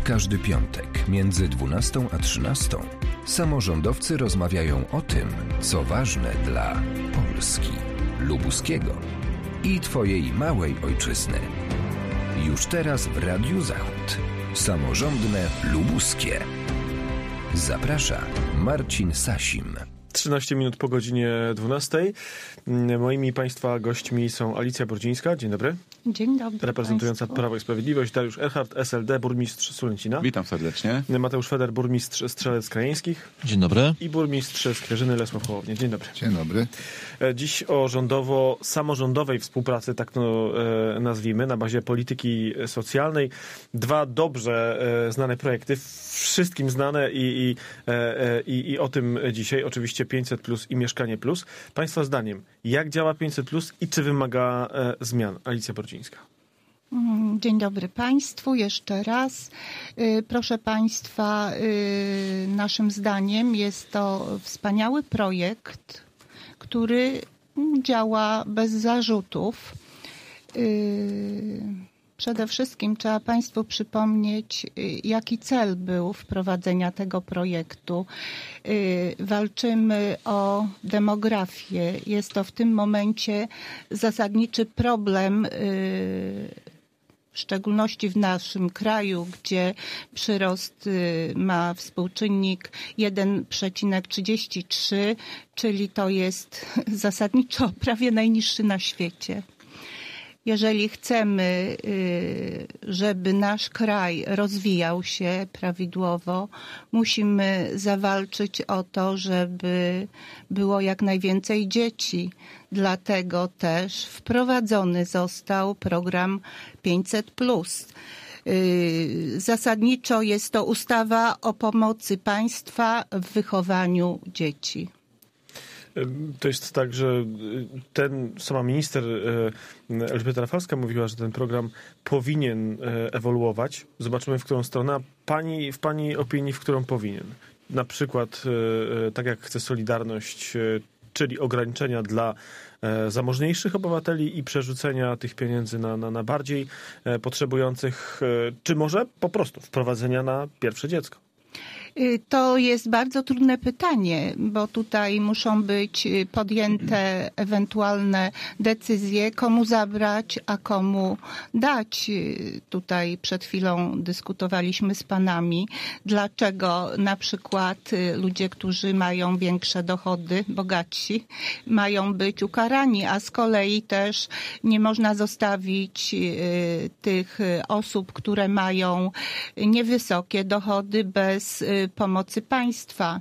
każdy piątek między 12 a 13 samorządowcy rozmawiają o tym, co ważne dla Polski, lubuskiego i Twojej małej ojczyzny. Już teraz w Radiu Zachód. Samorządne lubuskie. Zaprasza Marcin Sasim. 13 minut po godzinie 12. Moimi Państwa gośćmi są Alicja Brodzińska. Dzień dobry. Dzień dobry reprezentująca Państwu. Prawo i Sprawiedliwość, Dariusz Erhardt, SLD, burmistrz Sulęcina. Witam serdecznie. Mateusz Feder, burmistrz Strzelec Krajeńskich. Dzień dobry. I burmistrz Skwierzyny, Lesław Hołownia. Dzień dobry. Dzień dobry. Dziś o rządowo-samorządowej współpracy, tak to nazwijmy, na bazie polityki socjalnej. Dwa dobrze znane projekty, wszystkim znane i o tym dzisiaj. Oczywiście 500+ i Mieszkanie+. Państwa zdaniem, jak działa 500+ i czy wymaga zmian? Alicja Brodzińska. Dzień dobry Państwu, jeszcze raz. Proszę Państwa, naszym zdaniem jest to wspaniały projekt, który działa bez zarzutów. Przede wszystkim trzeba Państwu przypomnieć, jaki cel był wprowadzenia tego projektu. Walczymy o demografię. Jest to w tym momencie zasadniczy problem, w szczególności w naszym kraju, gdzie przyrost ma współczynnik 1,33, czyli to jest zasadniczo prawie najniższy na świecie. Jeżeli chcemy, żeby nasz kraj rozwijał się prawidłowo, musimy zawalczyć o to, żeby było jak najwięcej dzieci. Dlatego też wprowadzony został program 500+. Zasadniczo jest to ustawa o pomocy państwa w wychowaniu dzieci. To jest tak, że sama minister Elżbieta Rafalska mówiła, że ten program powinien ewoluować. Zobaczymy, w którą stronę. W Pani opinii, w którą powinien? Na przykład, tak jak chce Solidarność, czyli ograniczenia dla zamożniejszych obywateli i przerzucenia tych pieniędzy na bardziej potrzebujących, czy może po prostu wprowadzenia na pierwsze dziecko? To jest bardzo trudne pytanie, bo tutaj muszą być podjęte ewentualne decyzje, komu zabrać, a komu dać. Tutaj przed chwilą dyskutowaliśmy z panami, dlaczego na przykład ludzie, którzy mają większe dochody, bogatsi, mają być ukarani, a z kolei też nie można zostawić tych osób, które mają niewysokie dochody bez pomocy państwa.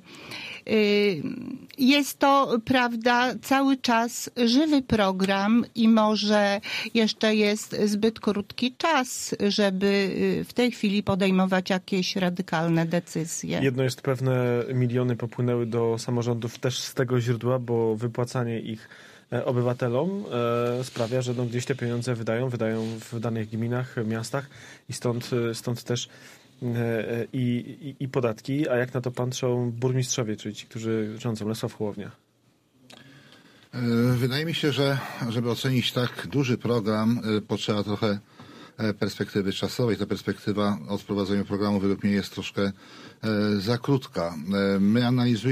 Jest to, prawda, cały czas żywy program i może jeszcze jest zbyt krótki czas, żeby w tej chwili podejmować jakieś radykalne decyzje. Jedno jest pewne, miliony popłynęły do samorządów też z tego źródła, bo wypłacanie ich obywatelom sprawia, że gdzieś te pieniądze wydają w danych gminach, miastach i stąd też i podatki. A jak na to patrzą burmistrzowie, czyli ci, którzy rządzą? Lesław Hołownia. Wydaje mi się, że żeby ocenić tak duży program, potrzeba trochę perspektywy czasowej. Ta perspektywa od wprowadzenia programu według mnie jest troszkę za krótka. My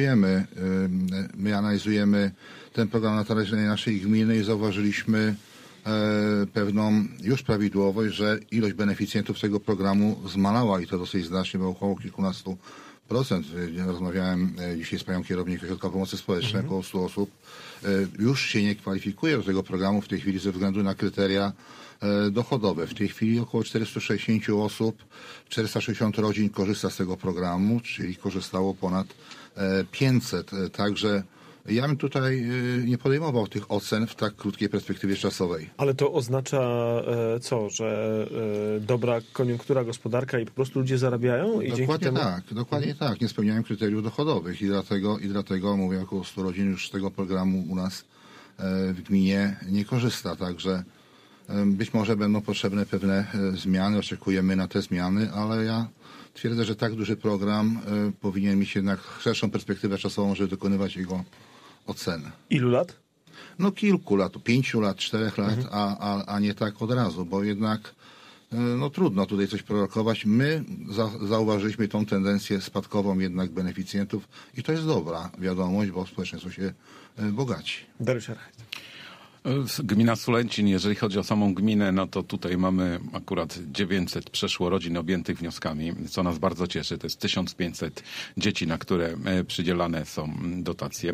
analizujemy ten program na terenie naszej gminy i zauważyliśmy pewną już prawidłowość, że ilość beneficjentów tego programu zmalała i to dosyć znacznie, bo około kilkunastu procent. Rozmawiałem dzisiaj z panią kierownik Ośrodka Pomocy Społecznej, około 100 osób już się nie kwalifikuje do tego programu w tej chwili ze względu na kryteria dochodowe. W tej chwili około 460 osób, 460 rodzin korzysta z tego programu, czyli korzystało ponad 500. Także ja bym tutaj nie podejmował tych ocen w tak krótkiej perspektywie czasowej. Ale to oznacza co? Że dobra koniunktura, gospodarka i po prostu ludzie zarabiają? I dokładnie temu... Dokładnie tak. Nie spełniają kryteriów dochodowych i dlatego mówię, około 100 rodzin już z tego programu u nas w gminie nie korzysta. Także być może będą potrzebne pewne zmiany. Oczekujemy na te zmiany, ale ja twierdzę, że tak duży program powinien mieć jednak szerszą perspektywę czasową, żeby dokonywać jego oceny. Ilu lat? No kilku lat, 5 lat, 4 lat, a nie tak od razu, bo jednak no trudno tutaj coś prorokować. My zauważyliśmy tą tendencję spadkową jednak beneficjentów i to jest dobra wiadomość, bo społeczeństwo się bogaci. Dariusz Archajt. Gmina Sulęcin, jeżeli chodzi o samą gminę, no to tutaj mamy akurat 900 przeszło rodzin objętych wnioskami, co nas bardzo cieszy. To jest 1500 dzieci, na które przydzielane są dotacje.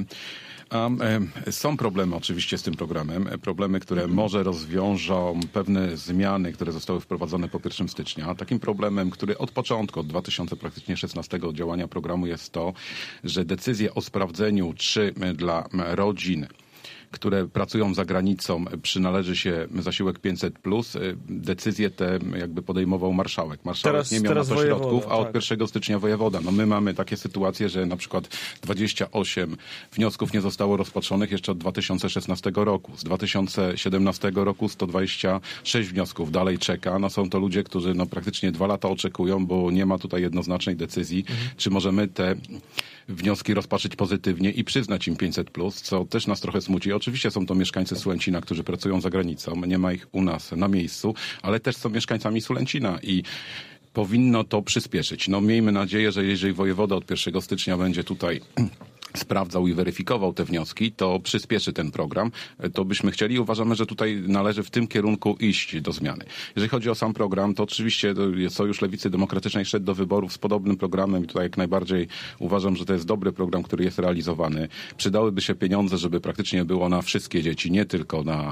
Są problemy oczywiście z tym programem. Problemy, które może rozwiążą pewne zmiany, które zostały wprowadzone po 1 stycznia. Takim problemem, który od początku, od 2016 działania programu jest to, że decyzje o sprawdzeniu, czy dla rodzin, które pracują za granicą, przynależy się zasiłek 500+. Decyzje te jakby podejmował marszałek. Marszałek nie miał na to środków, a od 1 stycznia wojewoda. No my mamy takie sytuacje, że na przykład 28 wniosków nie zostało rozpatrzonych jeszcze od 2016 roku. Z 2017 roku 126 wniosków dalej czeka. No są to ludzie, którzy no praktycznie 2 lata oczekują, bo nie ma tutaj jednoznacznej decyzji, czy możemy te wnioski rozpatrzyć pozytywnie i przyznać im 500+, co też nas trochę smuci. Oczywiście są to mieszkańcy Sulęcina, którzy pracują za granicą. Nie ma ich u nas na miejscu, ale też są mieszkańcami Sulęcina i powinno to przyspieszyć. No miejmy nadzieję, że jeżeli wojewoda od 1 stycznia będzie tutaj sprawdzał i weryfikował te wnioski, to przyspieszy ten program. To byśmy chcieli i uważamy, że tutaj należy w tym kierunku iść do zmiany. Jeżeli chodzi o sam program, to oczywiście Sojusz Lewicy Demokratycznej szedł do wyborów z podobnym programem i tutaj jak najbardziej uważam, że to jest dobry program, który jest realizowany. Przydałyby się pieniądze, żeby praktycznie było na wszystkie dzieci, nie tylko na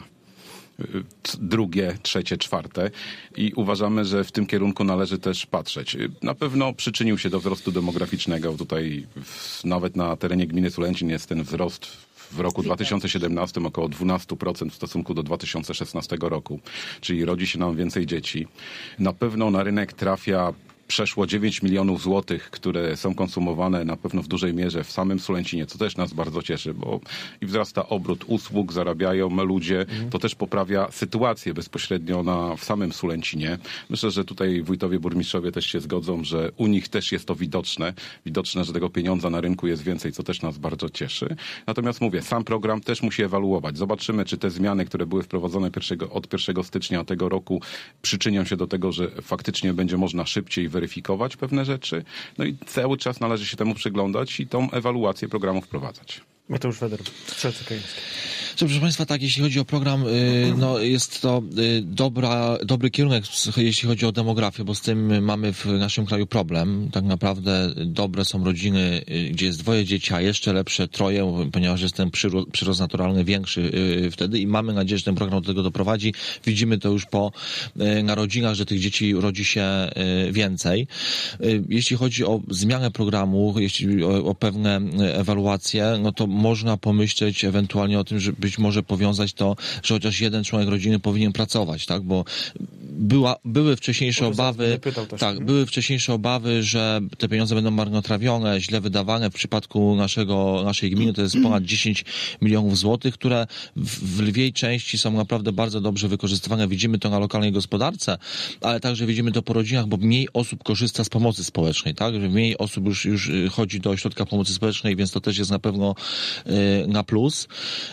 drugie, trzecie, czwarte i uważamy, że w tym kierunku należy też patrzeć. Na pewno przyczynił się do wzrostu demograficznego. Tutaj nawet na terenie gminy Sulęcin jest ten wzrost w roku 2017 około 12% w stosunku do 2016 roku. Czyli rodzi się nam więcej dzieci. Na pewno na rynek trafia przeszło 9 milionów złotych, które są konsumowane na pewno w dużej mierze w samym Sulęcinie, co też nas bardzo cieszy, bo i wzrasta obrót usług, zarabiają ludzie, to też poprawia sytuację bezpośrednio w samym Sulęcinie. Myślę, że tutaj wójtowie, burmistrzowie też się zgodzą, że u nich też jest to widoczne, że tego pieniądza na rynku jest więcej, co też nas bardzo cieszy. Natomiast mówię, sam program też musi ewaluować. Zobaczymy, czy te zmiany, które były wprowadzone od 1 stycznia tego roku przyczynią się do tego, że faktycznie będzie można szybciej weryfikować pewne rzeczy. No i cały czas należy się temu przyglądać i tą ewaluację programu wprowadzać. Mateusz Feder, Strzelce Krajeńskie. Proszę Państwa, tak, jeśli chodzi o program, no jest to dobry kierunek, jeśli chodzi o demografię, bo z tym mamy w naszym kraju problem. Tak naprawdę dobre są rodziny, gdzie jest 2 dzieci, a jeszcze lepsze 3, ponieważ jest ten przyrost naturalny większy wtedy i mamy nadzieję, że ten program do tego doprowadzi. Widzimy to już po narodzinach, że tych dzieci rodzi się więcej. Jeśli chodzi o zmianę programu, jeśli o pewne ewaluacje, no to można pomyśleć ewentualnie o tym, że być może powiązać to, że chociaż jeden członek rodziny powinien pracować, tak, bo były wcześniejsze obawy, były wcześniejsze obawy, że te pieniądze będą marnotrawione, źle wydawane. W przypadku naszej gminy to jest ponad 10 milionów złotych, które w lwiej części są naprawdę bardzo dobrze wykorzystywane. Widzimy to na lokalnej gospodarce, ale także widzimy to po rodzinach, bo mniej osób korzysta z pomocy społecznej, tak, że mniej osób już chodzi do ośrodka pomocy społecznej, więc to też jest na pewno na plus.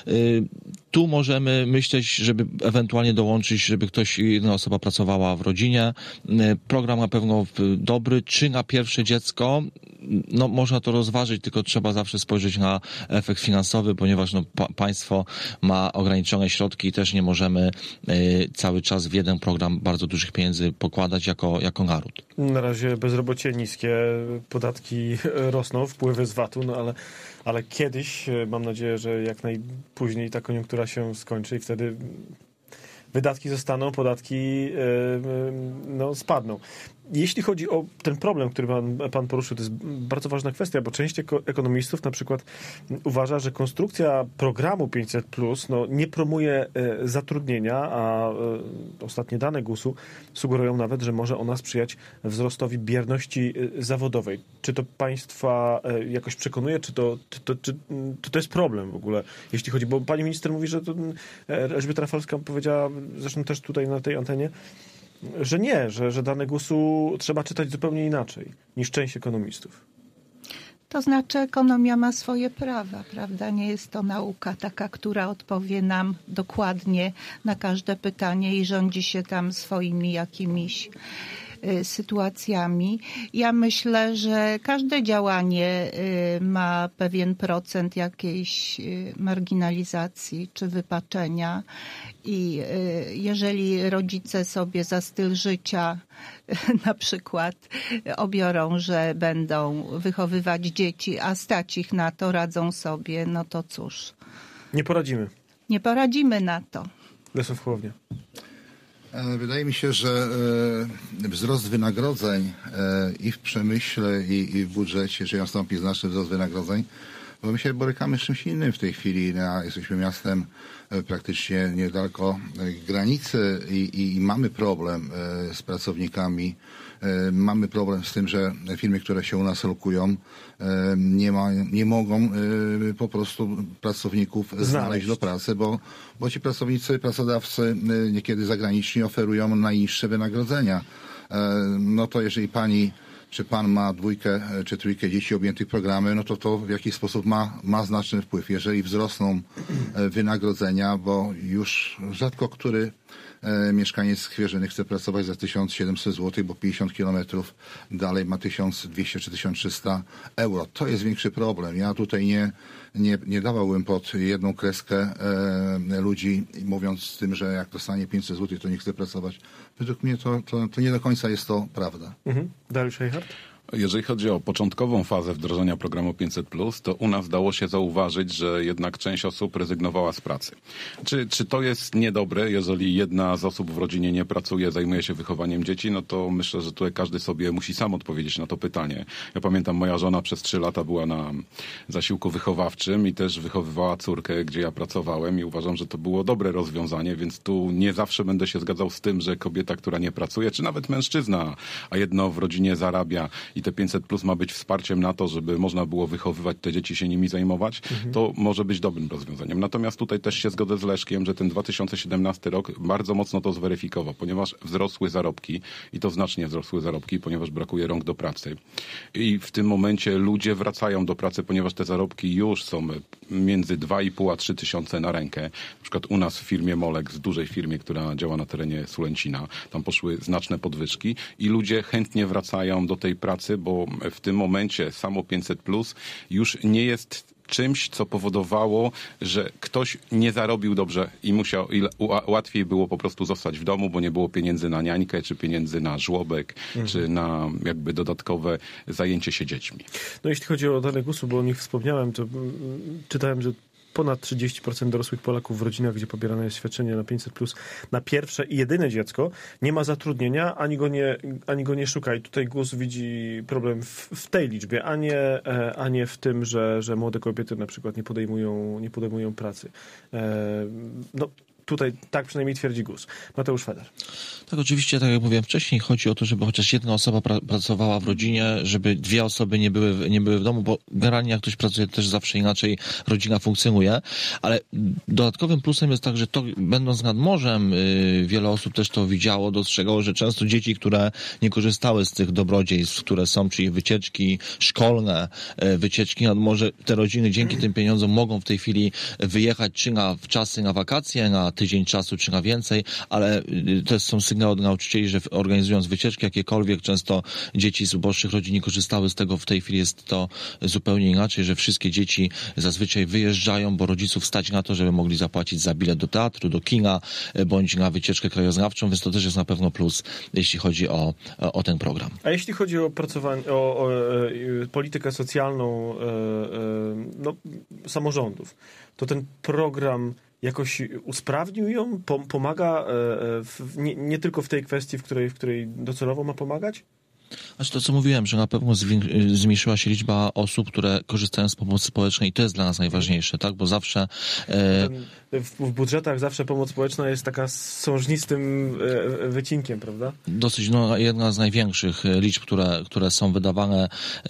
Tu możemy myśleć, żeby ewentualnie dołączyć, żeby jedna osoba pracowała w rodzinie. Program na pewno dobry. Czy na pierwsze dziecko? No, można to rozważyć, tylko trzeba zawsze spojrzeć na efekt finansowy, ponieważ państwo ma ograniczone środki i też nie możemy cały czas w jeden program bardzo dużych pieniędzy pokładać jako naród. Na razie bezrobocie niskie, podatki rosną, wpływy z VAT-u, no ale kiedyś, mam nadzieję, że jak najpóźniej ta koniunktura się skończy i wtedy wydatki zostaną, podatki spadną. Jeśli chodzi o ten problem, który pan poruszył, to jest bardzo ważna kwestia, bo część ekonomistów na przykład uważa, że konstrukcja programu 500+ nie promuje zatrudnienia, a ostatnie dane GUS-u sugerują nawet, że może ona sprzyjać wzrostowi bierności zawodowej. Czy to państwa jakoś przekonuje, czy to jest problem w ogóle, jeśli chodzi, bo pani minister mówi, że Elżbieta Rafalska powiedziała, zresztą też tutaj na tej antenie, że nie, że dane GUS-u trzeba czytać zupełnie inaczej niż część ekonomistów. To znaczy ekonomia ma swoje prawa, prawda? Nie jest to nauka taka, która odpowie nam dokładnie na każde pytanie i rządzi się tam swoimi jakimiś sytuacjami. Ja myślę, że każde działanie ma pewien procent jakiejś marginalizacji czy wypaczenia i jeżeli rodzice sobie za styl życia na przykład obiorą, że będą wychowywać dzieci, a stać ich na to, radzą sobie, no to cóż. Nie poradzimy. Nie poradzimy na to. Lesław Hołownia. Wydaje mi się, że wzrost wynagrodzeń i w przemyśle, i w budżecie, jeżeli nastąpi znaczny wzrost wynagrodzeń, bo my się borykamy z czymś innym w tej chwili. Jesteśmy miastem praktycznie niedaleko granicy i mamy problem z pracownikami. Mamy problem z tym, że firmy, które się u nas lokują, nie mogą po prostu pracowników znaleźć do pracy, bo ci pracodawcy niekiedy zagraniczni oferują najniższe wynagrodzenia. No to jeżeli pani czy pan ma 2 czy 3 dzieci objętych programem, no to w jakiś sposób ma znaczny wpływ. Jeżeli wzrosną wynagrodzenia, bo już rzadko który mieszkaniec Chwierzyny chce pracować za 1700 zł, bo 50 kilometrów dalej ma 1200 czy 1300 euro. To jest większy problem. Ja tutaj nie dawałbym pod jedną kreskę ludzi, mówiąc z tym, że jak dostanie 500 zł, to nie chce pracować. Według mnie to nie do końca jest to prawda. Dariusz Eichhardt? Jeżeli chodzi o początkową fazę wdrożenia programu 500+, to u nas dało się zauważyć, że jednak część osób rezygnowała z pracy. Czy to jest niedobre, jeżeli jedna z osób w rodzinie nie pracuje, zajmuje się wychowaniem dzieci, no to myślę, że tutaj każdy sobie musi sam odpowiedzieć na to pytanie. Ja pamiętam, moja żona przez 3 lata była na zasiłku wychowawczym i też wychowywała córkę, gdzie ja pracowałem i uważam, że to było dobre rozwiązanie, więc tu nie zawsze będę się zgadzał z tym, że kobieta, która nie pracuje, czy nawet mężczyzna, a jedno w rodzinie zarabia i te 500+ ma być wsparciem na to, żeby można było wychowywać te dzieci, się nimi zajmować, to może być dobrym rozwiązaniem. Natomiast tutaj też się zgodzę z Leszkiem, że ten 2017 rok bardzo mocno to zweryfikował, ponieważ wzrosły zarobki i to znacznie wzrosły zarobki, ponieważ brakuje rąk do pracy. I w tym momencie ludzie wracają do pracy, ponieważ te zarobki już są między 2,5 a 3 tysiące na rękę. Na przykład u nas w firmie Molex, dużej firmie, która działa na terenie Sulęcina, tam poszły znaczne podwyżki i ludzie chętnie wracają do tej pracy, bo w tym momencie samo 500+ już nie jest czymś, co powodowało, że ktoś nie zarobił dobrze i łatwiej było po prostu zostać w domu, bo nie było pieniędzy na niańkę, czy pieniędzy na żłobek, czy na jakby dodatkowe zajęcie się dziećmi. No jeśli chodzi o dane GUS-u, bo o nich wspomniałem, to czytałem, że ponad 30% dorosłych Polaków w rodzinach, gdzie pobierane jest świadczenie na 500+, na pierwsze i jedyne dziecko, nie ma zatrudnienia, ani go nie szuka. I tutaj GUS widzi problem w tej liczbie, a nie w tym, że młode kobiety na przykład nie podejmują pracy. No, tutaj tak przynajmniej twierdzi GUS. Mateusz Feder. Tak, oczywiście, tak jak mówiłem wcześniej, chodzi o to, żeby chociaż jedna osoba pracowała w rodzinie, żeby 2 osoby nie były w domu, bo generalnie jak ktoś pracuje, też zawsze inaczej rodzina funkcjonuje, ale dodatkowym plusem jest tak, że to, będąc nad morzem, wiele osób też to widziało, dostrzegało, że często dzieci, które nie korzystały z tych dobrodziejstw, które są, czyli wycieczki szkolne, wycieczki nad morze, te rodziny dzięki tym pieniądzom mogą w tej chwili wyjechać czy w czasy na wakacje, na tydzień czasu, czy na więcej, ale też są sygnały od nauczycieli, że organizując wycieczki jakiekolwiek, często dzieci z uboższych rodzin nie korzystały z tego. W tej chwili jest to zupełnie inaczej, że wszystkie dzieci zazwyczaj wyjeżdżają, bo rodziców stać na to, żeby mogli zapłacić za bilet do teatru, do kina, bądź na wycieczkę krajoznawczą, więc to też jest na pewno plus, jeśli chodzi o ten program. A jeśli chodzi o politykę socjalną samorządów, to ten program jakoś usprawnił ją? Pomaga nie tylko w tej kwestii, w której docelowo ma pomagać? Znaczy to, co mówiłem, że na pewno zmniejszyła się liczba osób, które korzystają z pomocy społecznej i to jest dla nas najważniejsze, tak? Bo zawsze... W budżetach zawsze pomoc społeczna jest taka sążnistym wycinkiem, prawda? Dosyć, jedna z największych liczb, które są wydawane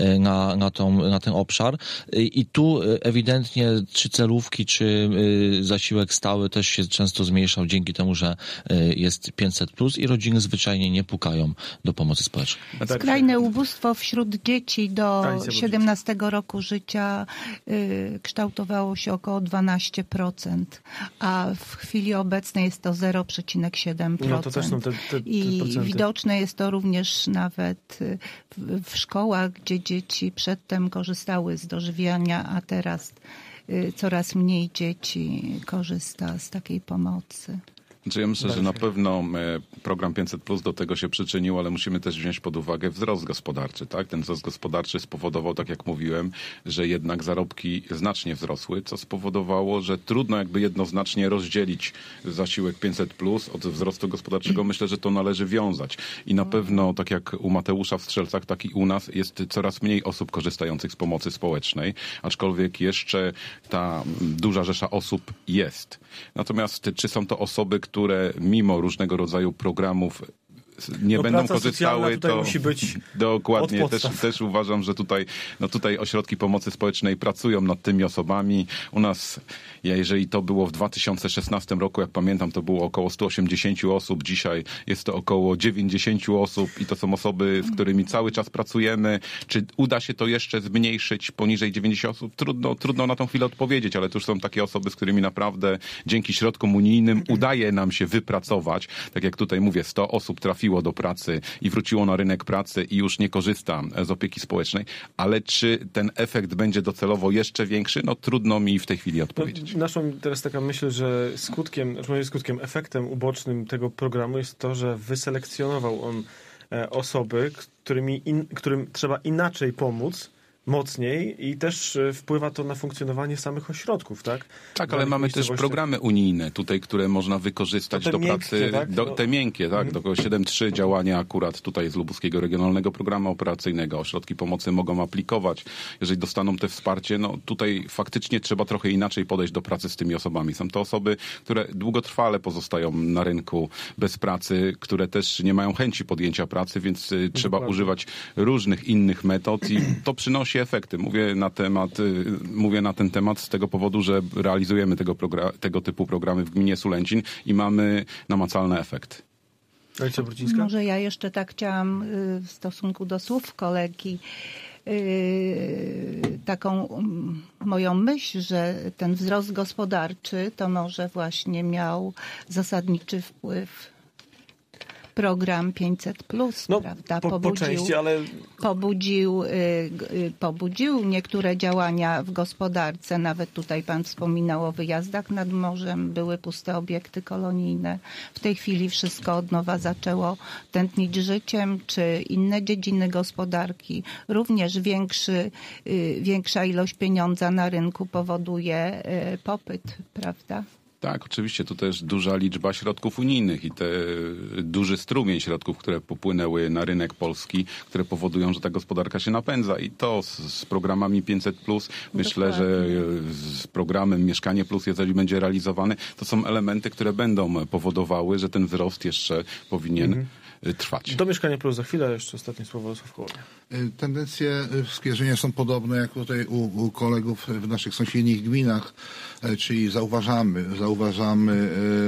na ten obszar. I tu ewidentnie czy celówki, czy zasiłek stały też się często zmniejszał dzięki temu, że jest 500+ i rodziny zwyczajnie nie pukają do pomocy społecznej. Skrajne ubóstwo wśród dzieci do 17 roku życia kształtowało się około 12%, a w chwili obecnej jest to 0,7%. No to też są te I procenty. widoczne jest to również nawet w szkołach, gdzie dzieci przedtem korzystały z dożywiania, a teraz coraz mniej dzieci korzysta z takiej pomocy. Znaczy ja myślę, że na pewno program 500+ do tego się przyczynił, ale musimy też wziąć pod uwagę wzrost gospodarczy. Tak? Ten wzrost gospodarczy spowodował, tak jak mówiłem, że jednak zarobki znacznie wzrosły, co spowodowało, że trudno jakby jednoznacznie rozdzielić zasiłek 500+ od wzrostu gospodarczego. Myślę, że to należy wiązać. I na pewno, tak jak u Mateusza w Strzelcach, tak i u nas jest coraz mniej osób korzystających z pomocy społecznej, aczkolwiek jeszcze ta duża rzesza osób jest. Natomiast czy są to osoby, które mimo różnego rodzaju programów nie będą korzystały, to musi być dokładnie też uważam, że tutaj ośrodki pomocy społecznej pracują nad tymi osobami. U nas, jeżeli to było w 2016 roku, jak pamiętam, to było około 180 osób, dzisiaj jest to około 90 osób i to są osoby, z którymi cały czas pracujemy. Czy uda się to jeszcze zmniejszyć poniżej 90 osób? Trudno na tą chwilę odpowiedzieć, ale to już są takie osoby, z którymi naprawdę dzięki środkom unijnym udaje nam się wypracować. Tak jak tutaj mówię, 100 osób trafiło do pracy i wróciło na rynek pracy i już nie korzysta z opieki społecznej, ale czy ten efekt będzie docelowo jeszcze większy? No trudno mi w tej chwili odpowiedzieć. Naszą teraz taka myśl, że efektem ubocznym tego programu jest to, że wyselekcjonował on osoby, którym trzeba inaczej pomóc, mocniej i też wpływa to na funkcjonowanie samych ośrodków, tak? Tak, ale mamy też programy unijne tutaj, które można wykorzystać do pracy, tak? Te miękkie, tak? Do 7.3 działania akurat tutaj z Lubuskiego Regionalnego Programu Operacyjnego. Ośrodki pomocy mogą aplikować. Jeżeli dostaną te wsparcie, no tutaj faktycznie trzeba trochę inaczej podejść do pracy z tymi osobami. Są to osoby, które długotrwale pozostają na rynku bez pracy, które też nie mają chęci podjęcia pracy, więc trzeba używać różnych innych metod i to przynosi efekty. Mówię na ten temat z tego powodu, że realizujemy tego typu programy w gminie Sulęcin i mamy namacalny efekt. Może ja jeszcze tak chciałam w stosunku do słów kolegi taką moją myśl, że ten wzrost gospodarczy to może właśnie miał zasadniczy wpływ program 500+, prawda? Po części, ale pobudził niektóre działania w gospodarce. Nawet tutaj pan wspominał o wyjazdach nad morzem. Były puste obiekty kolonijne. W tej chwili wszystko od nowa zaczęło tętnić życiem, czy inne dziedziny gospodarki. Również większa ilość pieniądza na rynku powoduje popyt, prawda? Tak, oczywiście tu też duża liczba środków unijnych i duży strumień środków, które popłynęły na rynek polski, które powodują, że ta gospodarka się napędza i to z programami 500+, myślę, że z programem Mieszkanie Plus, jeżeli będzie realizowany, to są elementy, które będą powodowały, że ten wzrost jeszcze powinien trwać. Do Mieszkania Plus za chwilę, jeszcze ostatnie słowo Jarosław Hołownia. Tendencje skierzenia są podobne jak tutaj u kolegów w naszych sąsiednich gminach, czyli zauważamy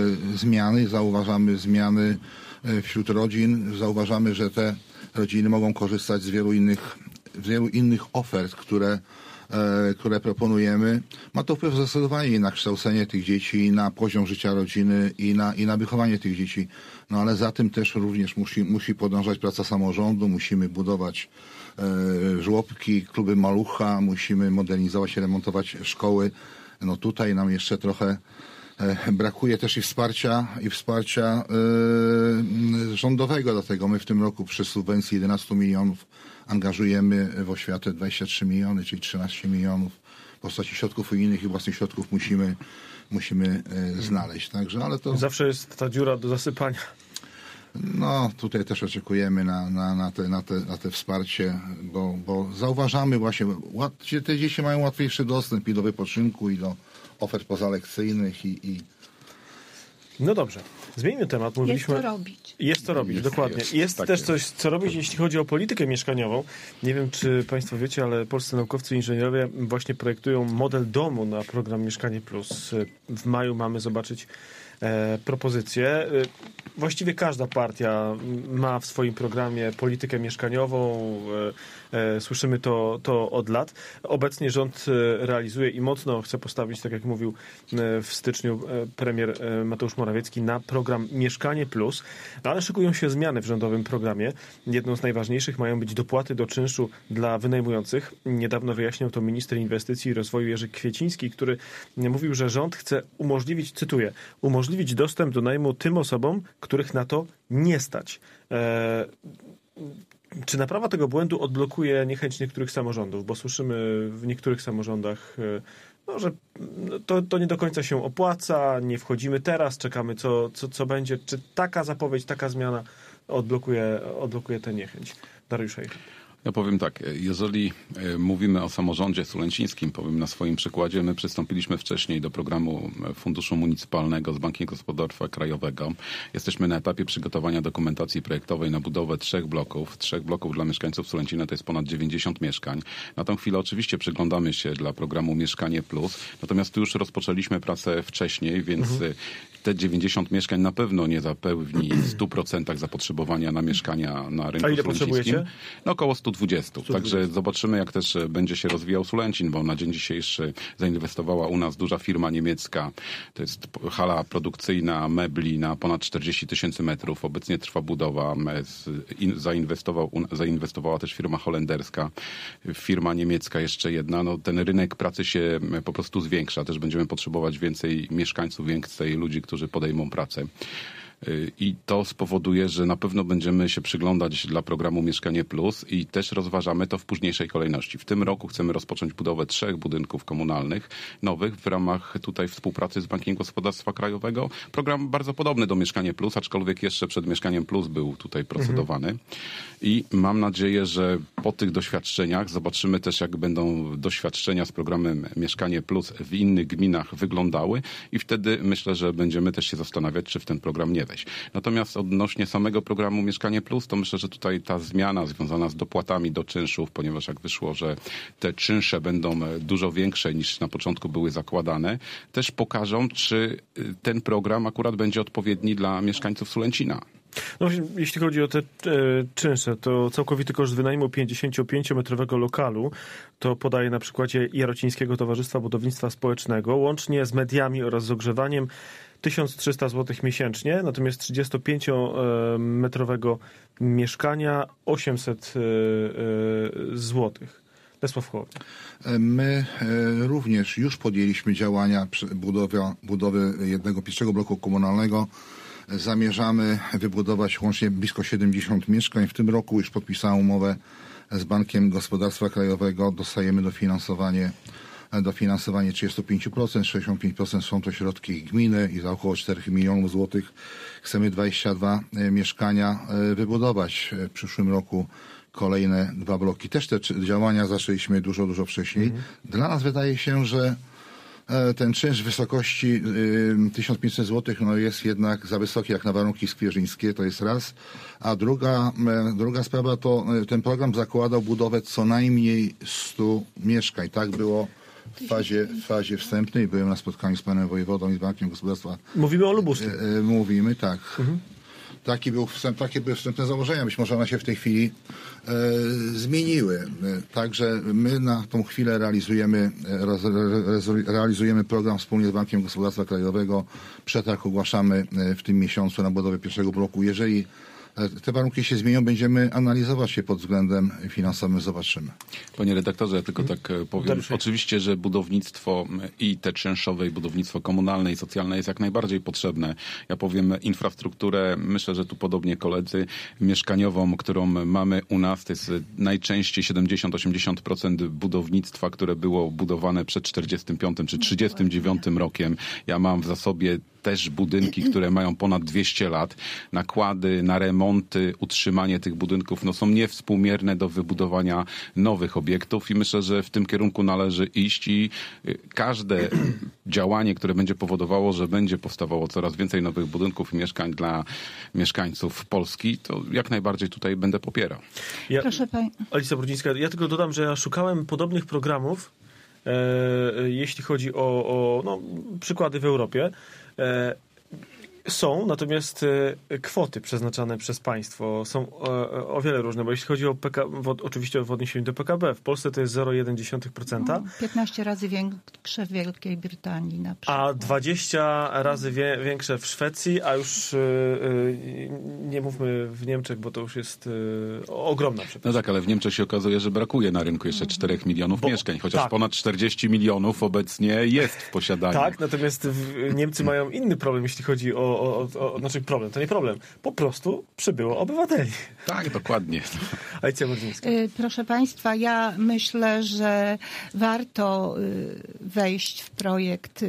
zmiany wśród rodzin, zauważamy, że te rodziny mogą korzystać z wielu innych ofert, które proponujemy. Ma to wpływ zdecydowanie na kształcenie tych dzieci, na poziom życia rodziny i na wychowanie tych dzieci. No ale za tym też również musi podążać praca samorządu, musimy budować żłobki, kluby malucha, musimy modernizować i remontować szkoły. No tutaj nam jeszcze trochę brakuje też i wsparcia rządowego, dlatego my w tym roku przy subwencji 11 milionów angażujemy w oświatę 23 miliony, czyli 13 milionów w postaci środków unijnych i własnych środków musimy znaleźć. Także, ale to... Zawsze jest ta dziura do zasypania. No, tutaj też oczekujemy na te wsparcie, bo zauważamy właśnie, te dzieci mają łatwiejszy dostęp i do wypoczynku, i do ofert pozalekcyjnych No dobrze, zmieńmy temat. Mówiliśmy... Jest co robić, dokładnie. Jest też coś, co robić, jeśli chodzi o politykę mieszkaniową. Nie wiem, czy państwo wiecie, ale polscy naukowcy i inżynierowie właśnie projektują model domu na program Mieszkanie Plus. W maju mamy zobaczyć propozycje. Właściwie każda partia ma w swoim programie politykę mieszkaniową. Słyszymy to od lat. Obecnie rząd realizuje i mocno chce postawić, tak jak mówił w styczniu premier Mateusz Morawiecki, na program Mieszkanie Plus. Ale szykują się zmiany w rządowym programie. Jedną z najważniejszych mają być dopłaty do czynszu dla wynajmujących. Niedawno wyjaśniał to minister inwestycji i rozwoju Jerzy Kwieciński, który mówił, że rząd chce umożliwić, cytuję, umożliwić dostęp do najmu tym osobom, których na to nie stać. Czy naprawa tego błędu odblokuje niechęć niektórych samorządów? Bo słyszymy w niektórych samorządach, że to nie do końca się opłaca, nie wchodzimy teraz, czekamy co będzie. Czy taka zapowiedź, taka zmiana odblokuje tę niechęć? Dariusz Ejcha. Ja powiem tak, jeżeli mówimy o samorządzie sulęcińskim, powiem na swoim przykładzie, my przystąpiliśmy wcześniej do programu Funduszu Municipalnego z Bankiem Gospodarstwa Krajowego. Jesteśmy na etapie przygotowania dokumentacji projektowej na budowę 3 bloków dla mieszkańców Sulęcina, to jest ponad 90 mieszkań. Na tę chwilę oczywiście przyglądamy się dla programu Mieszkanie Plus, natomiast tu już rozpoczęliśmy pracę wcześniej, więc te 90 mieszkań na pewno nie zapełni 100% zapotrzebowania na mieszkania na rynku sulęcińskim. potrzebujecie? No około 120. Także zobaczymy, jak też będzie się rozwijał Sulęcin, bo na dzień dzisiejszy zainwestowała u nas duża firma niemiecka. To jest hala produkcyjna mebli na ponad 40 000 metrów. Obecnie trwa budowa. Zainwestowała też firma holenderska, firma niemiecka jeszcze jedna. No, ten rynek pracy się po prostu zwiększa. Też będziemy potrzebować więcej mieszkańców, więcej ludzi, którzy podejmą pracę. I to spowoduje, że na pewno będziemy się przyglądać dla programu Mieszkanie Plus i też rozważamy to w późniejszej kolejności. W tym roku chcemy rozpocząć budowę 3 budynków komunalnych nowych w ramach tutaj współpracy z Bankiem Gospodarstwa Krajowego. Program bardzo podobny do Mieszkanie Plus, aczkolwiek jeszcze przed Mieszkaniem Plus był tutaj procedowany. I mam nadzieję, że po tych doświadczeniach zobaczymy też, jak będą doświadczenia z programem Mieszkanie Plus w innych gminach wyglądały i wtedy myślę, że będziemy też się zastanawiać, czy w ten program nie wejść. Natomiast odnośnie samego programu Mieszkanie Plus, to myślę, że tutaj ta zmiana związana z dopłatami do czynszów, ponieważ jak wyszło, że te czynsze będą dużo większe niż na początku były zakładane, też pokażą, czy ten program akurat będzie odpowiedni dla mieszkańców Sulęcina. No, jeśli chodzi o te czynsze, to całkowity koszt wynajmu 55-metrowego lokalu to podaje na przykładzie Jarocińskiego Towarzystwa Budownictwa Społecznego, łącznie z mediami oraz z ogrzewaniem 1300 zł miesięcznie, natomiast 35-metrowego mieszkania 800 zł. Lesław Hołownia. My również już podjęliśmy działania budowy jednego pierwszego bloku komunalnego. Zamierzamy wybudować łącznie blisko 70 mieszkań. W tym roku już podpisałem umowę z Bankiem Gospodarstwa Krajowego. Dostajemy dofinansowanie 35%, 65% są to środki gminy i za około 4 milionów złotych chcemy 22 mieszkania wybudować. W przyszłym roku kolejne 2 bloki. Też te działania zaczęliśmy dużo wcześniej. Dla nas wydaje się, że ten czynsz w wysokości 1500 zł jest jednak za wysoki jak na warunki skwierzyńskie, to jest raz. A druga sprawa to ten program zakładał budowę co najmniej 100 mieszkań. Tak było w fazie wstępnej. Byłem na spotkaniu z panem wojewodą i z Bankiem Gospodarstwa. Mówimy o Lubusku. Mówimy, tak. Takie były wstępne założenia. Być może one się w tej chwili zmieniły. Także my na tą chwilę realizujemy program wspólnie z Bankiem Gospodarstwa Krajowego. Przetarg ogłaszamy w tym miesiącu na budowę pierwszego bloku. Jeżeli te warunki się zmienią, będziemy analizować je pod względem finansowym, zobaczymy. Panie redaktorze, ja tylko tak powiem. Oczywiście, że budownictwo i te czynszowe, i budownictwo komunalne i socjalne jest jak najbardziej potrzebne. Ja powiem infrastrukturę, myślę, że tu podobnie koledzy, mieszkaniową, którą mamy u nas, to jest najczęściej 70-80% budownictwa, które było budowane przed 45 czy 39 rokiem. Ja mam w zasobie też budynki, które mają ponad 200 lat. Nakłady na remonty, utrzymanie tych budynków są niewspółmierne do wybudowania nowych obiektów i myślę, że w tym kierunku należy iść i każde działanie, które będzie powodowało, że będzie powstawało coraz więcej nowych budynków i mieszkań dla mieszkańców Polski, to jak najbardziej tutaj będę popierał. Proszę pani. Alicja Brudzińska, ja tylko dodam, że ja szukałem podobnych programów, jeśli chodzi o przykłady w Europie. Są, natomiast kwoty przeznaczane przez państwo są o wiele różne, bo jeśli chodzi o oczywiście w odniesieniu do PKB, w Polsce to jest 0,1%. 15 razy większe w Wielkiej Brytanii na przykład. A 20 razy większe w Szwecji, a już nie mówmy w Niemczech, bo to już jest ogromna przepaść. No tak, ale w Niemczech się okazuje, że brakuje na rynku jeszcze 4 milionów mieszkań, chociaż ponad 40 milionów obecnie jest w posiadaniu. Tak, natomiast Niemcy mają inny problem, jeśli chodzi znaczy problem, to nie problem. Po prostu przybyło obywateli. Tak, dokładnie. Alicja Mrodzińska. Proszę Państwa, ja myślę, że warto wejść w projekt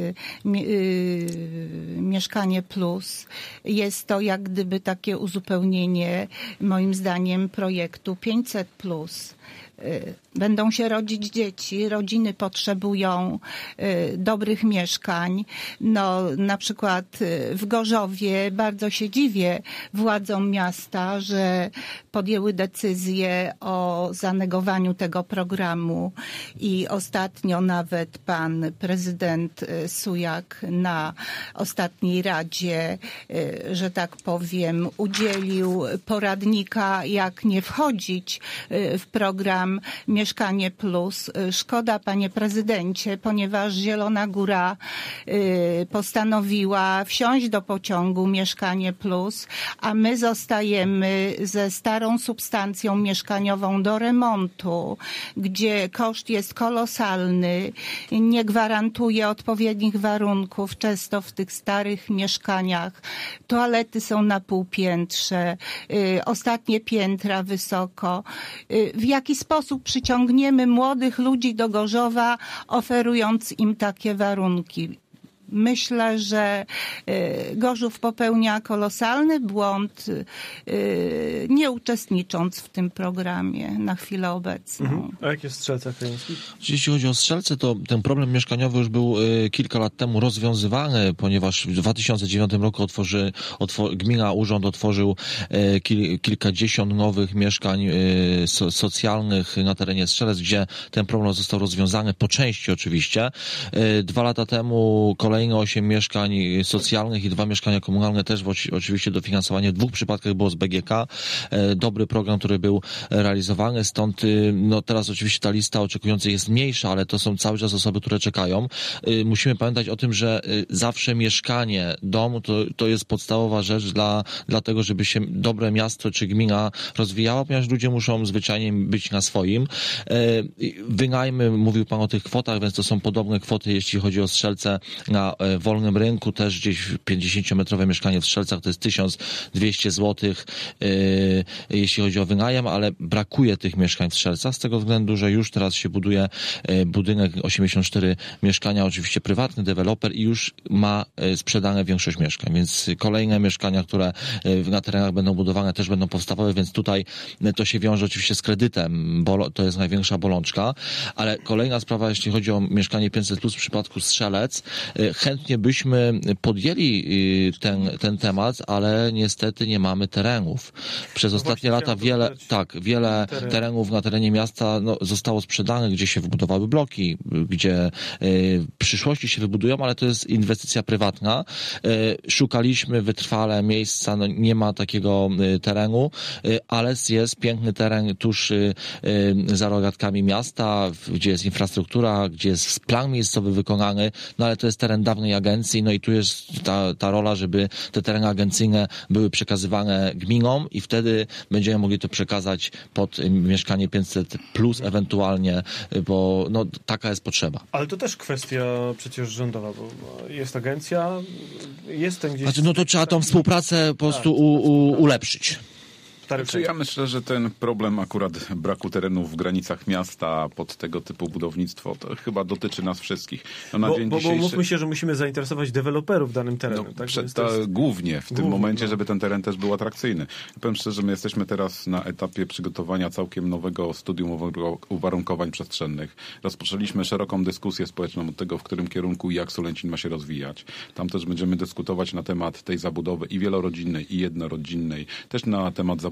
Mieszkanie Plus. Jest to jak gdyby takie uzupełnienie, moim zdaniem, projektu 500 Plus. Będą się rodzić dzieci, rodziny potrzebują dobrych mieszkań. No, na przykład w Gorzowie bardzo się dziwię władzom miasta, że podjęły decyzję o zanegowaniu tego programu i ostatnio nawet pan prezydent Sujak na ostatniej radzie, że tak powiem, udzielił poradnika, jak nie wchodzić w program Mieszkanie Plus. Szkoda, panie prezydencie, ponieważ Zielona Góra postanowiła wsiąść do pociągu Mieszkanie Plus, a my zostajemy ze starą substancją mieszkaniową do remontu, gdzie koszt jest kolosalny, nie gwarantuje odpowiednich warunków, często w tych starych mieszkaniach. Toalety są na półpiętrze, ostatnie piętra wysoko. W jaki sposób przyciągniemy młodych ludzi do Gorzowa, oferując im takie warunki? Myślę, że Gorzów popełnia kolosalny błąd, nie uczestnicząc w tym programie na chwilę obecną. A jak jest w Strzelcach Krajeńskich? Jeśli chodzi o Strzelce, to ten problem mieszkaniowy już był kilka lat temu rozwiązywany, ponieważ w 2009 roku urząd otworzył kilkadziesiąt nowych mieszkań socjalnych na terenie Strzelec, gdzie ten problem został rozwiązany po części oczywiście. 2 lata temu kolejne 8 mieszkań socjalnych i 2 mieszkania komunalne też oczywiście dofinansowanie. W 2 przypadkach było z BGK. Dobry program, który był realizowany. Stąd no teraz oczywiście ta lista oczekujących jest mniejsza, ale to są cały czas osoby, które czekają. Musimy pamiętać o tym, że zawsze mieszkanie, dom to jest podstawowa rzecz dla tego, żeby się dobre miasto czy gmina rozwijała, ponieważ ludzie muszą zwyczajnie być na swoim. Wynajmy, mówił pan o tych kwotach, więc to są podobne kwoty, jeśli chodzi o Strzelce na wolnym rynku, też gdzieś 50-metrowe mieszkanie w Strzelcach to jest 1200 zł, jeśli chodzi o wynajem, ale brakuje tych mieszkań w Strzelcach z tego względu, że już teraz się buduje budynek 84 mieszkania, oczywiście prywatny deweloper i już ma sprzedane większość mieszkań, więc kolejne mieszkania, które na terenach będą budowane, też będą powstawały, więc tutaj to się wiąże oczywiście z kredytem, bo to jest największa bolączka, ale kolejna sprawa, jeśli chodzi o mieszkanie 500+ w przypadku Strzelec, chętnie byśmy podjęli ten temat, ale niestety nie mamy terenów. Przez ostatnie lata wiele terenów na terenie miasta zostało sprzedanych, gdzie się wybudowały bloki, gdzie w przyszłości się wybudują, ale to jest inwestycja prywatna. Szukaliśmy wytrwale miejsca, nie ma takiego terenu, ale jest piękny teren tuż za rogatkami miasta, gdzie jest infrastruktura, gdzie jest plan miejscowy wykonany, ale to jest teren dawnej agencji, i tu jest ta rola, żeby te tereny agencyjne były przekazywane gminom i wtedy będziemy mogli to przekazać pod mieszkanie 500+ ewentualnie, bo taka jest potrzeba. Ale to też kwestia przecież rządowa, bo jest agencja, jest ten gdzieś... to trzeba tą współpracę po prostu ulepszyć. Ja myślę, że ten problem akurat braku terenów w granicach miasta pod tego typu budownictwo to chyba dotyczy nas wszystkich. Bo mówmy się, że musimy zainteresować deweloperów danym terenem. Głównie w tym momencie, żeby ten teren też był atrakcyjny. Powiem szczerze, my jesteśmy teraz na etapie przygotowania całkiem nowego studium uwarunkowań przestrzennych. Rozpoczęliśmy szeroką dyskusję społeczną od tego, w którym kierunku i jak Sulęcin ma się rozwijać. Tam też będziemy dyskutować na temat tej zabudowy i wielorodzinnej, i jednorodzinnej. Też na temat zabudowy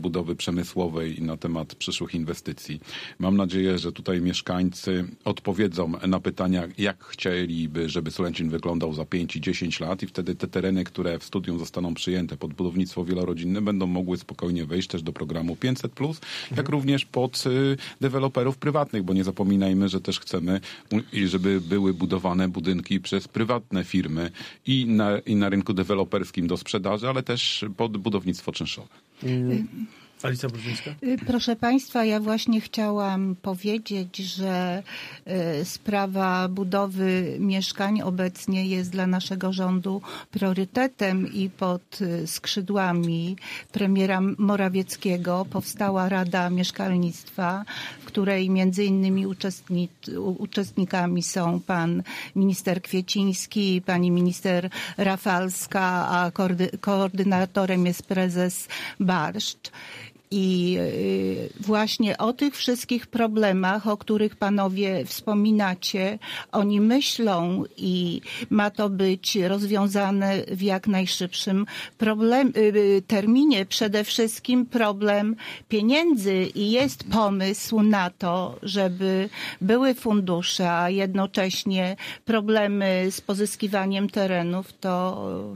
zabudowy przemysłowej i na temat przyszłych inwestycji. Mam nadzieję, że tutaj mieszkańcy odpowiedzą na pytania, jak chcieliby, żeby Sulęcin wyglądał za 5 i 10 lat i wtedy te tereny, które w studium zostaną przyjęte pod budownictwo wielorodzinne, będą mogły spokojnie wejść też do programu 500+, jak również pod deweloperów prywatnych, bo nie zapominajmy, że też chcemy, żeby były budowane budynki przez prywatne firmy i na rynku deweloperskim do sprzedaży, ale też pod budownictwo czynszowe. Alicja Brudzyńska? Proszę Państwa, ja właśnie chciałam powiedzieć, że sprawa budowy mieszkań obecnie jest dla naszego rządu priorytetem i pod skrzydłami premiera Morawieckiego powstała Rada Mieszkalnictwa, w której między innymi uczestnikami są pan minister Kwieciński, pani minister Rafalska, a koordynatorem jest prezes Barszcz. I właśnie o tych wszystkich problemach, o których panowie wspominacie, oni myślą i ma to być rozwiązane w jak najszybszym terminie. Przede wszystkim problem pieniędzy i jest pomysł na to, żeby były fundusze, a jednocześnie problemy z pozyskiwaniem terenów to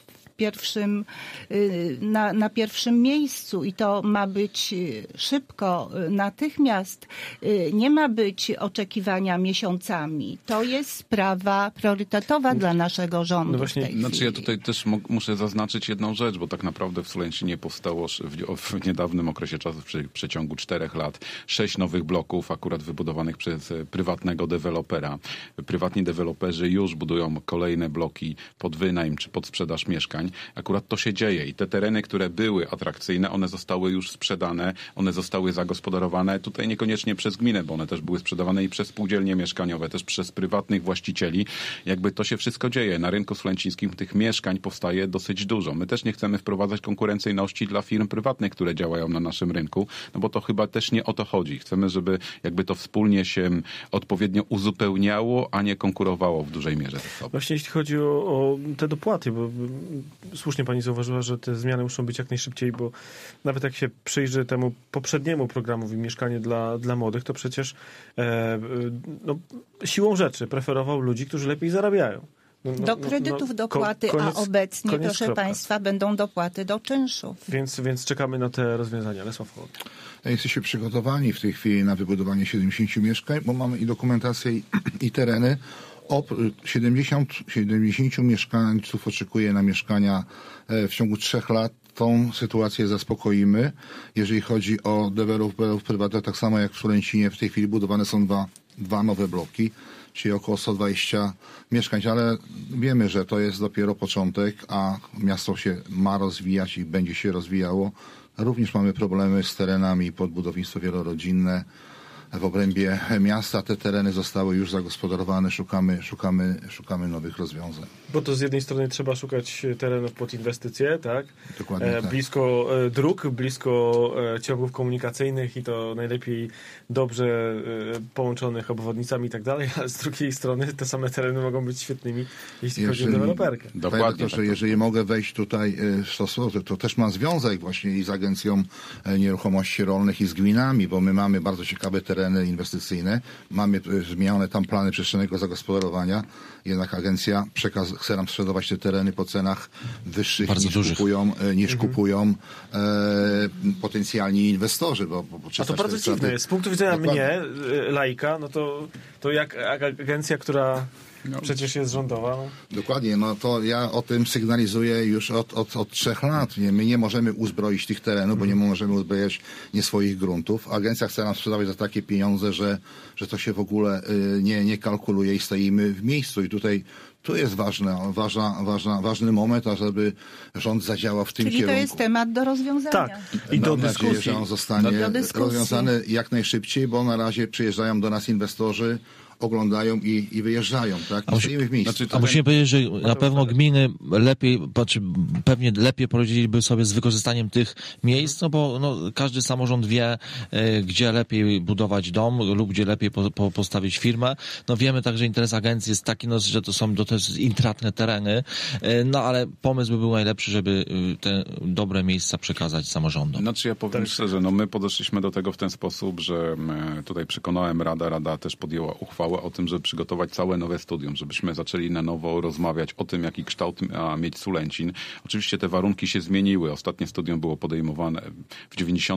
na pierwszym miejscu i to ma być szybko, natychmiast. Nie ma być oczekiwania miesiącami. To jest sprawa priorytetowa dla naszego rządu. No właśnie, znaczy ja tutaj też muszę zaznaczyć jedną rzecz, bo tak naprawdę w Sulęcinie powstało w niedawnym okresie czasu, w przeciągu 4 lat, 6 nowych bloków akurat wybudowanych przez prywatnego dewelopera. Prywatni deweloperzy już budują kolejne bloki pod wynajem czy pod sprzedaż mieszkań. Akurat to się dzieje i te tereny, które były atrakcyjne, one zostały już sprzedane, one zostały zagospodarowane, tutaj niekoniecznie przez gminę, bo one też były sprzedawane i przez spółdzielnie mieszkaniowe, też przez prywatnych właścicieli. Jakby to się wszystko dzieje. Na rynku sulęcińskim tych mieszkań powstaje dosyć dużo. My też nie chcemy wprowadzać konkurencyjności dla firm prywatnych, które działają na naszym rynku, no bo to chyba też nie o to chodzi. Chcemy, żeby jakby to wspólnie się odpowiednio uzupełniało, a nie konkurowało w dużej mierze ze sobą. Właśnie jeśli chodzi o te dopłaty, bo słusznie pani zauważyła, że te zmiany muszą być jak najszybciej, bo nawet jak się przyjrzy temu poprzedniemu programowi Mieszkanie dla młodych, to przecież siłą rzeczy preferował ludzi, którzy lepiej zarabiają. Do kredytów dopłaty, a obecnie, proszę Państwa, będą dopłaty do czynszów. Więc czekamy na te rozwiązania. Lesław Hołownia. Jesteśmy przygotowani w tej chwili na wybudowanie 70 mieszkań, bo mamy i dokumentację, i tereny. 70 mieszkańców oczekuje na mieszkania w ciągu 3 lat. Tą sytuację zaspokoimy. Jeżeli chodzi o deweloperów prywatnych, tak samo jak w Sulęcinie, w tej chwili budowane są dwa nowe bloki, czyli około 120 mieszkań, ale wiemy, że to jest dopiero początek, a miasto się ma rozwijać i będzie się rozwijało. Również mamy problemy z terenami pod budownictwo wielorodzinne. W obrębie miasta te tereny zostały już zagospodarowane, szukamy nowych rozwiązań. Bo to z jednej strony trzeba szukać terenów pod inwestycje, tak? Dokładnie tak. Blisko dróg, blisko ciągów komunikacyjnych i to najlepiej dobrze połączonych obwodnicami i tak dalej, ale z drugiej strony te same tereny mogą być świetnymi, jeśli chodzi o deweloperkę. Dokładnie. To, że jeżeli mogę wejść tutaj to też ma związek właśnie i z Agencją Nieruchomości Rolnych i z gminami, bo my mamy bardzo ciekawe tereny inwestycyjne. Mamy zmienione tam plany przestrzennego zagospodarowania. Jednak agencja chce nam sprzedawać te tereny po cenach wyższych niż kupują potencjalni inwestorzy. A to bardzo dziwne jest. Z punktu widzenia mnie, laika, no to jak agencja, która przecież jest rządowa. Dokładnie, to ja o tym sygnalizuję już od 3 lat. My nie możemy uzbroić tych terenów, bo nie możemy uzbrojać nie swoich gruntów. Agencja chce nam sprzedawać za takie pieniądze, że to się w ogóle nie kalkuluje i stoimy w miejscu. I tu jest ważny moment, ażeby rząd zadziałał w tym kierunku. Czyli to jest temat do rozwiązania. Tak. I do dyskusji. Mam nadzieję, że on zostanie rozwiązany jak najszybciej, bo na razie przyjeżdżają do nas inwestorzy oglądają i wyjeżdżają, tak? Stoimy w miejscu. A musimy powiedzieć, że na pewno gminy pewnie lepiej poradziłyby sobie z wykorzystaniem tych miejsc, no bo każdy samorząd wie, gdzie lepiej budować dom lub gdzie lepiej postawić firmę. No wiemy także, interes agencji jest taki, że to są też intratne tereny, no ale pomysł by był najlepszy, żeby te dobre miejsca przekazać samorządom. Znaczy ja powiem szczerze, my podeszliśmy do tego w ten sposób, że tutaj przekonałem Rada też podjęła uchwałę o tym, żeby przygotować całe nowe studium, żebyśmy zaczęli na nowo rozmawiać o tym, jaki kształt ma mieć Sulęcin. Oczywiście te warunki się zmieniły. Ostatnie studium było podejmowane w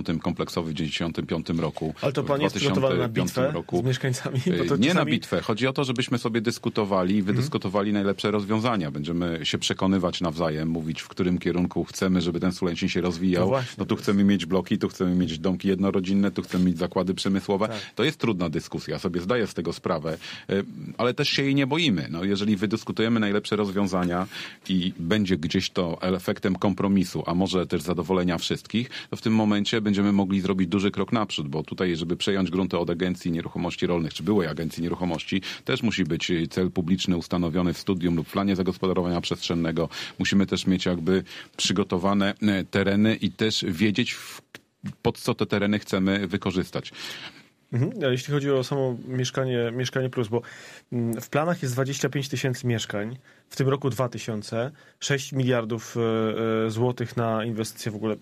95 roku. Ale to pan jest przygotowany na bitwę z mieszkańcami? Nie na bitwę. Chodzi o to, żebyśmy sobie dyskutowali i wydyskutowali najlepsze rozwiązania. Będziemy się przekonywać nawzajem, mówić, w którym kierunku chcemy, żeby ten Sulęcin się rozwijał. No tu chcemy mieć bloki, tu chcemy mieć domki jednorodzinne, tu chcemy mieć zakłady przemysłowe. Tak. To jest trudna dyskusja, sobie zdaję z tego sprawę, ale też się jej nie boimy. Jeżeli wydyskutujemy najlepsze rozwiązania i będzie gdzieś to efektem kompromisu, a może też zadowolenia wszystkich, to w tym momencie będziemy mogli zrobić duży krok naprzód, bo tutaj, żeby przejąć grunty od Agencji Nieruchomości Rolnych, czy byłej Agencji Nieruchomości, też musi być cel publiczny ustanowiony w studium lub planie zagospodarowania przestrzennego. Musimy też mieć przygotowane tereny i też wiedzieć, pod co te tereny chcemy wykorzystać. Jeśli chodzi o samo Mieszkanie Plus, bo w planach jest 25 000 mieszkań, w tym roku 2000, 6 miliardów złotych na inwestycje, w ogóle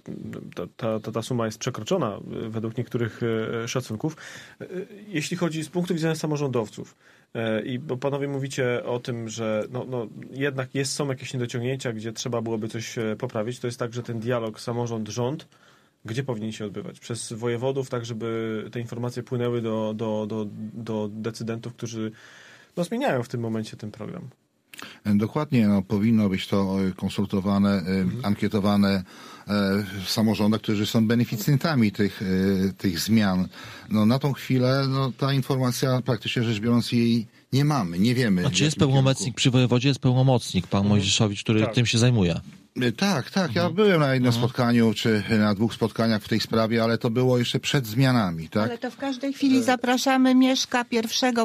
ta suma jest przekroczona według niektórych szacunków. Jeśli chodzi z punktu widzenia samorządowców, bo panowie mówicie o tym, że jednak są jakieś niedociągnięcia, gdzie trzeba byłoby coś poprawić, to jest tak, że ten dialog samorząd-rząd gdzie powinien się odbywać? Przez wojewodów, tak żeby te informacje płynęły do decydentów, którzy zmieniają w tym momencie ten program. Dokładnie, powinno być to konsultowane, ankietowane w samorządach, którzy są beneficjentami tych zmian. Na tą chwilę ta informacja, praktycznie rzecz biorąc, jej nie mamy, nie wiemy. Znaczy jest pełnomocnik przy wojewodzie, jest pełnomocnik, pan Mojżeszowicz, który tym się zajmuje. Tak. Ja byłem na jednym spotkaniu, czy na 2 spotkaniach w tej sprawie, ale to było jeszcze przed zmianami, tak? Ale to w każdej chwili zapraszamy Mieszka pierwszego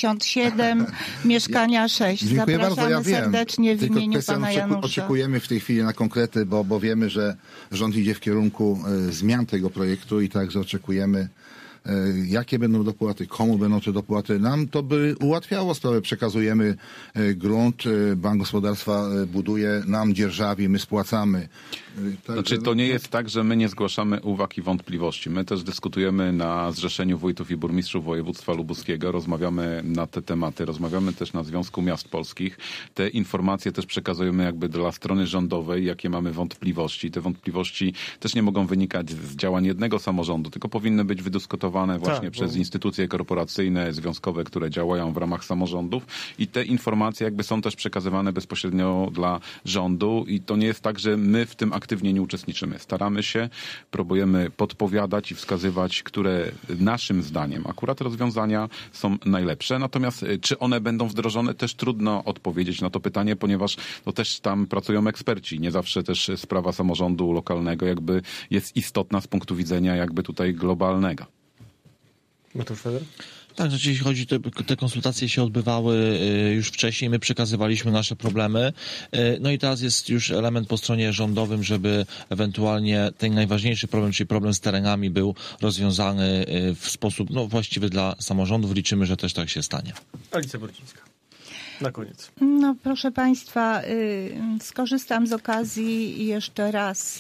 57, Mieszkania 6. Dziękuję zapraszamy bardzo, ja wiem. serdecznie w imieniu pana Janusza. Oczekujemy w tej chwili na konkrety, bo wiemy, że rząd idzie w kierunku zmian tego projektu i także oczekujemy, jakie będą dopłaty, komu będą te dopłaty. Nam to by ułatwiało sprawę. Przekazujemy grunt, Bank Gospodarstwa buduje, nam dzierżawi, my spłacamy. Znaczy to nie jest tak, że my nie zgłaszamy uwag i wątpliwości. My też dyskutujemy na Zrzeszeniu Wójtów i Burmistrzów Województwa Lubuskiego, rozmawiamy na te tematy, rozmawiamy też na Związku Miast Polskich. Te informacje też przekazujemy dla strony rządowej, jakie mamy wątpliwości. Te wątpliwości też nie mogą wynikać z działań jednego samorządu, tylko powinny być wydyskutowane właśnie przez instytucje korporacyjne, związkowe, które działają w ramach samorządów i te informacje są też przekazywane bezpośrednio dla rządu i to nie jest tak, że my w tym aktywnie nie uczestniczymy. Staramy się, próbujemy podpowiadać i wskazywać, które naszym zdaniem akurat rozwiązania są najlepsze. Natomiast czy one będą wdrożone, też trudno odpowiedzieć na to pytanie, ponieważ też tam pracują eksperci. Nie zawsze też sprawa samorządu lokalnego jest istotna z punktu widzenia tutaj globalnego. Mateusz Feder? Tak, jeśli chodzi, te konsultacje się odbywały już wcześniej, my przekazywaliśmy nasze problemy, no i teraz jest już element po stronie rządowym, żeby ewentualnie ten najważniejszy problem, czyli problem z terenami był rozwiązany w sposób właściwy dla samorządów. Liczymy, że też tak się stanie. Alicja Bordzińska. Na koniec. Proszę Państwa, skorzystam z okazji i jeszcze raz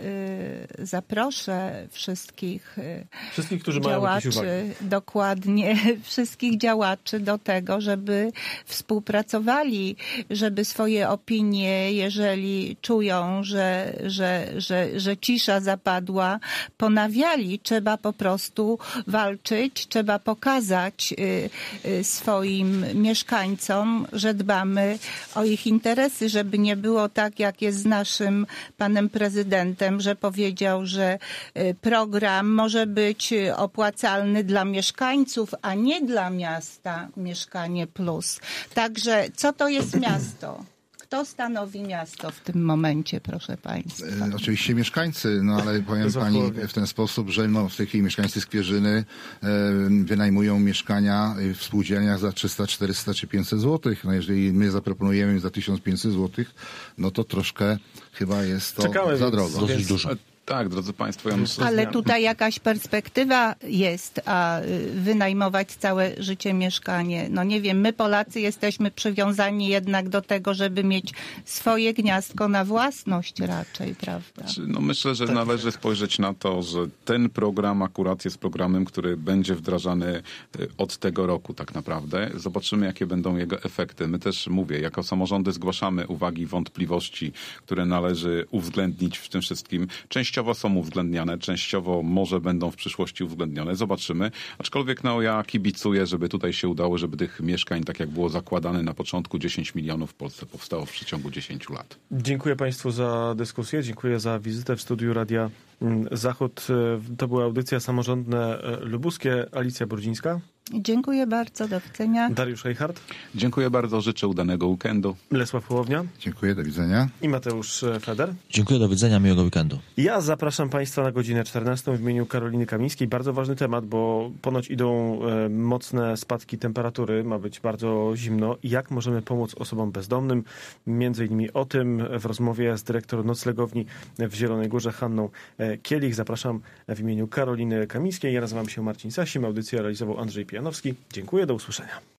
zaproszę wszystkich którzy działaczy, mają jakieś uwagi. Dokładnie, wszystkich działaczy do tego, żeby współpracowali, żeby swoje opinie, jeżeli czują, że cisza zapadła, ponawiali. Trzeba po prostu walczyć, trzeba pokazać swoim mieszkańcom, że dbamy o ich interesy, żeby nie było tak, jak jest z naszym panem prezydentem, że powiedział, że program może być opłacalny dla mieszkańców, a nie dla miasta Mieszkanie Plus. Także co to jest miasto? Kto stanowi miasto w tym momencie, proszę państwa? Oczywiście mieszkańcy, no ale powiem pani w ten sposób, że no, w tej chwili mieszkańcy Skwierzyny wynajmują mieszkania w spółdzielniach za 300, 400 czy 500 zł. No jeżeli my zaproponujemy im za 1500 zł, no to troszkę chyba jest to za drogo. Dosyć dużo. Tak, drodzy Państwo, ja myślę, Ale tutaj jakaś perspektywa jest, a wynajmować całe życie mieszkanie. No nie wiem, my Polacy jesteśmy przywiązani jednak do tego, żeby mieć swoje gniazdko na własność raczej, prawda? no myślę, że należy spojrzeć na to, że ten program akurat jest programem, który będzie wdrażany od tego roku tak naprawdę. Zobaczymy, jakie będą jego efekty. My też, mówię, jako samorządy zgłaszamy uwagi i wątpliwości, które należy uwzględnić w tym wszystkim. Częściowo są uwzględniane, częściowo może będą w przyszłości uwzględnione. Zobaczymy. Aczkolwiek no, ja kibicuję, żeby tutaj się udało, żeby tych mieszkań, tak jak było zakładane na początku, 10 milionów w Polsce powstało w przeciągu 10 lat. Dziękuję Państwu za dyskusję, dziękuję za wizytę w studiu Radia Zachód. To była audycja Samorządne Lubuskie. Alicja Brudzińska. Dziękuję bardzo, do widzenia. Dariusz Reichart. Dziękuję bardzo, życzę udanego weekendu. Lesław Hołownia. Dziękuję, do widzenia. I Mateusz Feder. Dziękuję, do widzenia, miłego weekendu. Ja zapraszam Państwa na godzinę 14 w imieniu Karoliny Kamińskiej. Bardzo ważny temat, bo ponoć idą mocne spadki temperatury, ma być bardzo zimno. Jak możemy pomóc osobom bezdomnym? Między innymi o tym w rozmowie z dyrektor noclegowni w Zielonej Górze Hanną Kielich. Zapraszam w imieniu Karoliny Kamińskiej. Ja nazywam się Marcin Sasim. Audycję realizował Andrzej Pijanowski. Dziękuję, do usłyszenia.